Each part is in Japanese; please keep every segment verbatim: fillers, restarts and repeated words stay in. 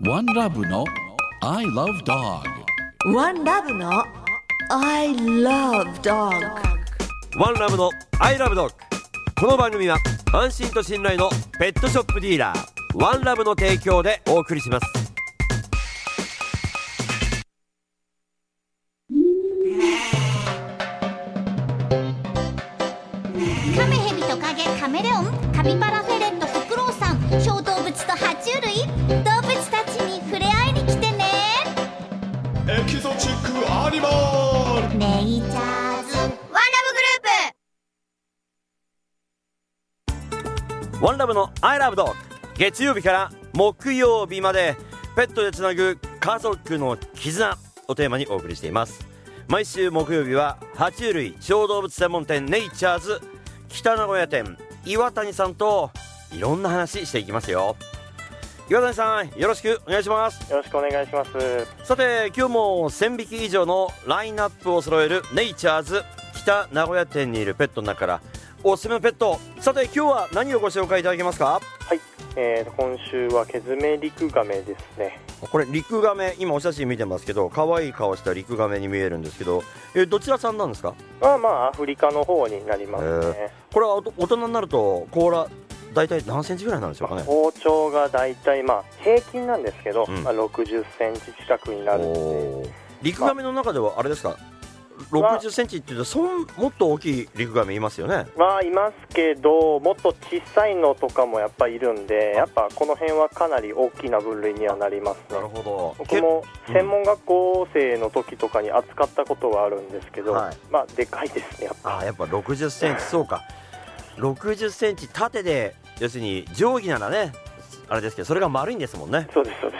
ワンラブの I love dog。 ワンラブの I love dog。 ワンラブの I love dog。 この番組は安心と信頼のペットショップディーラーワンラブの提供でお送りします。 カメヘビトカゲカメレオンカピバラフェレットフクロウさん小動物と爬虫類動物たちに触れ合いに来てね。 エキゾチックアニマルネイチャーズワンラブグループ。 ワンラブの I love dog。 月曜日から木曜日までペットでつなぐ家族の絆をテーマにお送りしています。毎週木曜日は爬虫類小動物専門店ネイチャーズ北名古屋店岩谷さんといろんな話していきますよ。岩谷さんよろしくお願いします。 よろしくお願いします。 さて今日もせんびき以上のラインナップを揃えるネイチャーズ北名古屋店にいるペットの中からおすすめのペット、さて今日は何をご紹介いただけますか？ はい、えー、今週はケズメリクガメですね。 これリクガメ、今お写真見てますけど可愛い顔したリクガメに見えるんですけど、えー、どちらさんなんですか？ まあまあアフリカの方になりますね。 えー、これはお大人になると甲羅大体何センチぐらいなんでしょうかね？ 包丁が大体まあ平均なんですけど、うん、まあ、ろくじゅっセンチ近くになるので、 リクガメの中ではあれですか、ろくじゅっセンチっていうとそんもっと大きいリクガメいますよね。 まあいますけどもっと小さいのとかもやっぱいるんで、やっぱこの辺はかなり大きな分類にはなりますね。 なるほど。 僕も専門学校生の時とかに扱ったことはあるんですけど、はい、まあでかいですねやっぱ。 あ、やっぱろくじゅっセンチそうかろくじゅっセンチ縦で、要するに定規ならねあれですけどそれが丸いんですもんね。 そうですそうです。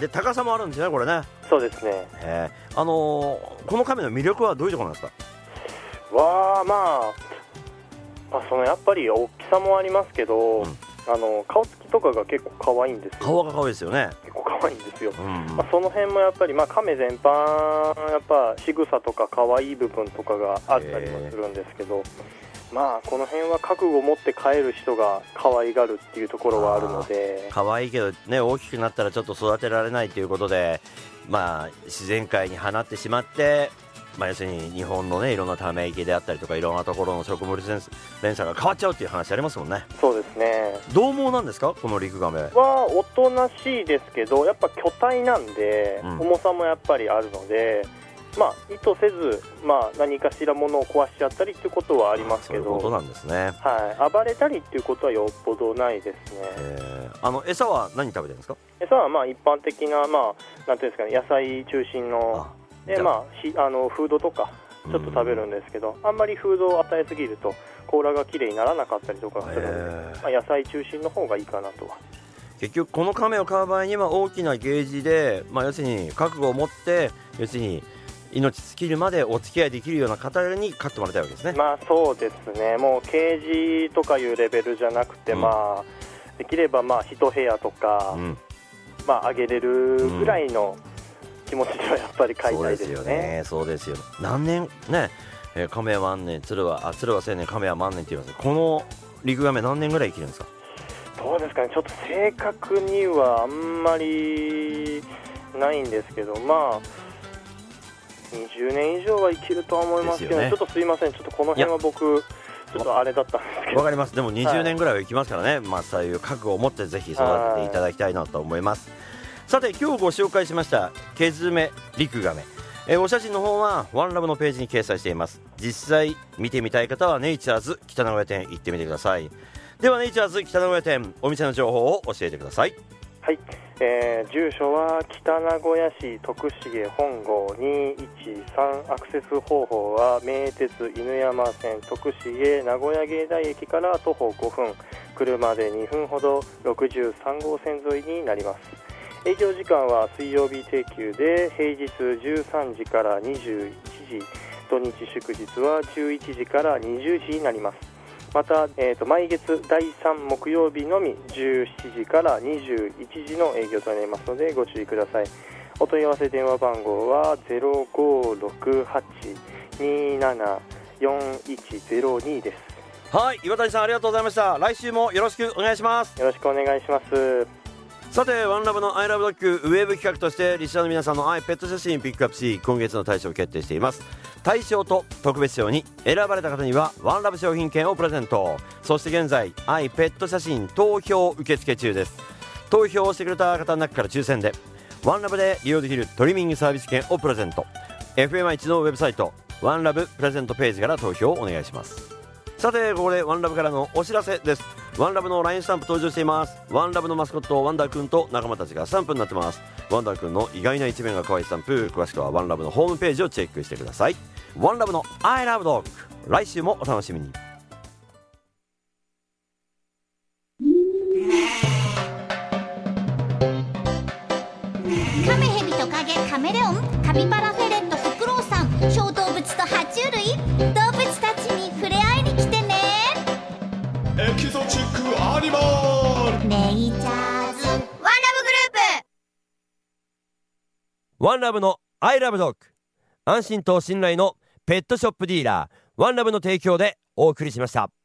で高さもあるんですよねこれね。 そうですね。 えー、あのー、このカメの魅力はどういうところなんですか？ わー、まあ、まあそのやっぱり大きさもありますけど、うん、あの顔つきとかが結構可愛いんですよ。 顔が可愛いですよね。 結構可愛いんですよ。 うんうん、 まあ、その辺もやっぱり、まあ、カメ全般やっぱ仕草とか可愛い部分とかがあったりもするんですけど、まあこの辺は覚悟を持って飼える人が可愛がるっていうところはあるので、 可愛いけどね大きくなったらちょっと育てられないということで、まあ自然界に放ってしまって、まあ、要するに日本のねいろんなため池であったりとかいろんなところの食物連鎖が変わっちゃうっていう話ありますもんね。 そうですね。 どう猛なんですかこのリクガメは？おとなしいですけどやっぱ巨体なんで、うん、重さもやっぱりあるので、まあ、意図せず、まあ、何かしら物を壊しちゃったりっていうことはありますけど、 そういうことなんですね。 はい、暴れたりっていうことはよっぽどないですね。 えー、あの餌は何食べてるんですか？ 餌はまあ一般的な、まあ、なんていうんですかね、野菜中心ので、まあ、しあのフードとかちょっと食べるんですけど、あんまりフードを与えすぎると甲羅がきれいにならなかったりとかするので、えーまあ、野菜中心の方がいいかなとは。 結局このカメを飼う場合には大きなゲージで、まあ、要するに覚悟を持って要するに命尽きるまでお付き合いできるような方に飼ってもらいたいわけですね。 まあそうですね。もうケージとかいうレベルじゃなくて、うん、まあできればまあ一部屋とか、うん、まああげれるぐらいの気持ちではやっぱり飼いたいですよね。 そうですよね。そうですよ。何年ね、えー、亀は万年、鶴はあ鶴は千年、亀は万年って言います。このリクガメ何年ぐらい生きるんですか？ どうですかね。ちょっと正確にはあんまりないんですけど、まあにじゅうねん以上は生きるとは思いますけど、ね、ちょっとすいません、ちょっとこの辺は僕ちょっとあれだったんですけど。 わかります。でもにじゅうねんぐらいは生きますからね、はい、まあそういう覚悟を持ってぜひ育てていただきたいなと思います。さて今日ご紹介しましたケズメリクガメ、えー、お写真の方はワンラブのページに掲載しています。実際見てみたい方はネイチャーズ北名古屋店行ってみてください。ではネイチャーズ北名古屋店お店の情報を教えてください。 はい、えー、住所は北名古屋市徳重本郷にいちさん、アクセス方法は名鉄犬山線徳重名古屋芸大駅から徒歩ごふん、車でにふんほどろくじゅうさん号線沿いになります。営業時間は水曜日定休で平日じゅうさんじからにじゅういちじ、土日祝日はじゅういちじからにじゅうじになります。また、えー、と毎月だいさん木曜日のみじゅうしちじからにじゅういちじの営業となりますのでご注意ください。お問い合わせ電話番号は ゼロごろくはちにななよんいちゼロに です。 はい、岩谷さんありがとうございました。来週もよろしくお願いします。 よろしくお願いします。 さてワンラブのアイラブドッグウェブ企画としてリスナーの皆さんの愛ペット写真ピックアップし、今月の大賞を決定しています。大賞と特別賞に選ばれた方にはワンラブ商品券をプレゼント。そして現在愛ペット写真投票受付中です。投票をしてくれた方の中から抽選でワンラブで利用できるトリミングサービス券をプレゼント。 エフエムアイ のウェブサイトワンラブプレゼントページから投票をお願いします。さてここでワンラブからのお知らせです。ワンラブの ライン スタンプ登場しています。ワンラブのマスコットワンダーくんと仲間たちがスタンプになってます。ワンダーくんの意外な一面が可愛いスタンプ、詳しくはワンラブのホームページをチェックしてください。ワンラブの I love dog、 来週もお楽しみに。 カメヘビトカゲカメレオンカピバラフェレットフクロウさん小動物と爬虫類動物たちに触れ合いに来てね。 エキゾチックアニマルネイチャーズワンラブグループ。 ワンラブの I love dog、 安心と信頼のペットショップディーラーワンラブの提供でお送りしました。